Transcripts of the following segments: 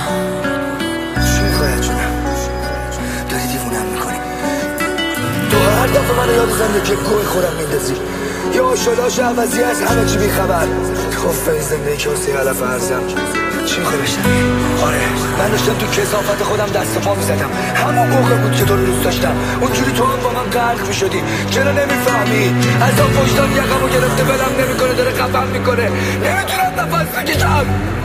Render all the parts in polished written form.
چی میخوای جونم؟ داری دیوونم میکنی. تو هر دفعه من یاد زندگی گوی خورم میندازی. یا شداش عوضی از همه چی بیخبر. خب زندگی که واسه علف ارزم. چی میخوای بشنوی؟ آره من داشتم تو کثافت خودم دست پا میزدم. همون موقع بود که تو رو دوست داشتم. اونجوری تو هم با من غرق میشدی. چرا نمیفهمی؟ از آن پشتان یقمو گرفته بلم نمیکنه، داره خفم میکنه. نمیتونم نفس بکشم.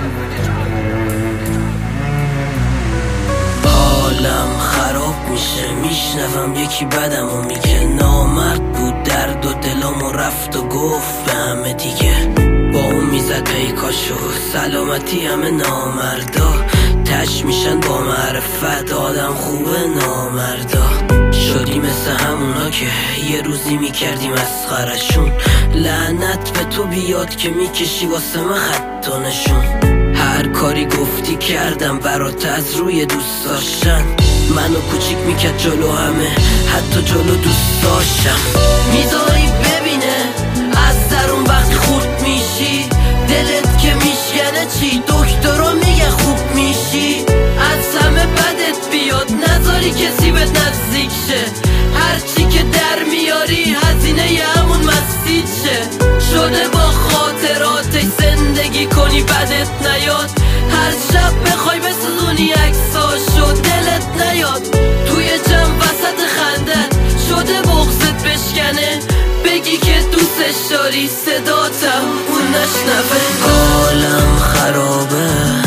حالم خراب میشه، میشنوم یکی بدمو میگه نامرد بود، درد و دلمو رفت و گفت به همه دیگه. با اون میزد پیکاشو سلامتی همه نامردا تش میشن با معرفت، آدم خوبه نامردا. شدی مثل همونا که یه روزی میکردی مسخرشون، لعنت به تو بیاد که میکشی واسه من خط و نشون. هر کاری گفتی کردم برات از روی دوست داشتن، منو کوچیک میکرد جلو همه، حتی جلو دوست داشتم. میذاری ببینه از درون وقتی خورد میشی، دلت که میشکنه چی؟ دکترا میگه خوب میشی. از همه بدت بیاد نذاری کسی بهت نزدیک شه، هرچی که در میاری هزینه ی همون مسجد شه. شده با خاطراتش زندگی کنی بدت نیاد، هر شب بخوای بسوزونی عکساشو دلت نیاد. توی جمع وسط خندت شده بغضت بشکنه، بگی که دوستش داری صداتم اون نشنوه. حالم خرابه،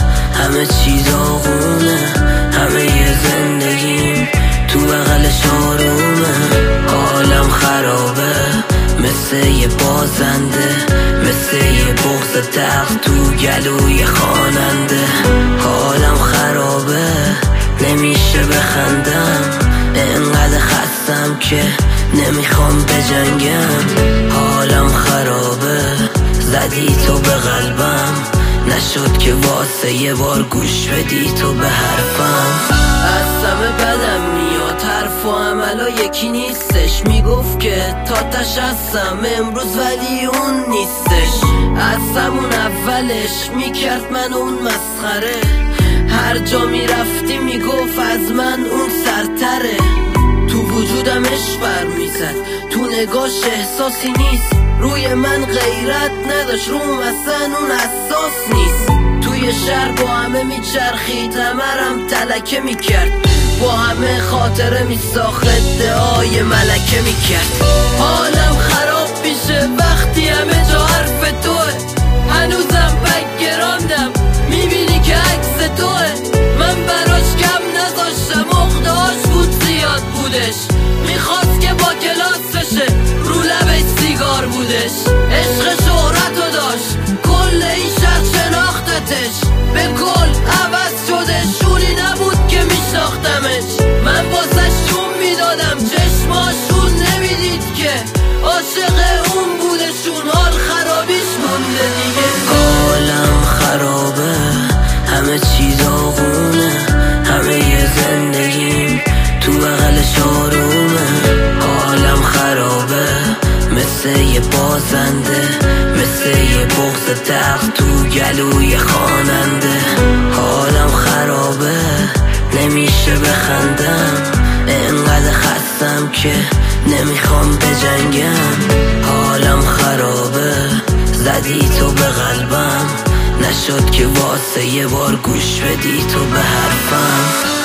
همه چیز آغونه، همه ی زندگیم تو بغلش آرومه. حالم خرابه مثل یه بازنده، مثل یه بغض تلخ تو گلوی خواننده. حالم خرابه نمیشه بخندم، انقدر خستم که نمیخوام بجنگم. حالم خرابه زدی تو به قلبم، نشد که واسه یه بار گوش بدی تو به حرفم. از همه بدم میاد حرف و عملا یکی نیستش، میگفت که تا تش هستم امروز ولی اون نیستش. از همون اولش میکرد من اون مسخره، هر جا میرفتی میگفت از من اون سرتره. تو وجودم عشق برمیزد، تو نگاش احساسی نیست، روی من غیرت نداشت، روم اصلا اون اساس نیست. توی شهر با همه میچرخید، همرم تلکه میکرد، با همه خاطره میساخت، ادعای ملکه میکرد. حالم خراب میشه وقتی همه جا حرف توه، هنوزم بگراندم میبینی که عکس توه. من براش کم نذاشتم، اختهاش بود زیاد بودش، میخواست که با کلاسشه، رو لبش سیگار بودش. عشق شهرتو داشت، کل این شهر شناختتش، به کل عوض شده، شوری نبود که میشناختمش. من واسه شون میدادم، چشماشون نمیدید که عاشق اون بودشون، حال خرابیش مونده دیگه. حالم خرابه، همه چیز آغونه، همه ی زندگیم تو بغلش آرومه. حالم خرابه مثل یه بازنده، مثل یه بغض تلخ تو گلوی خواننده. حالم خرابه نمیشه بخندم، انقدر خستم که نمیخوام بجنگم. حالم خرابه زدی تو به قلبم، نشد که واسه یه بار گوش بدی تو به حرفم.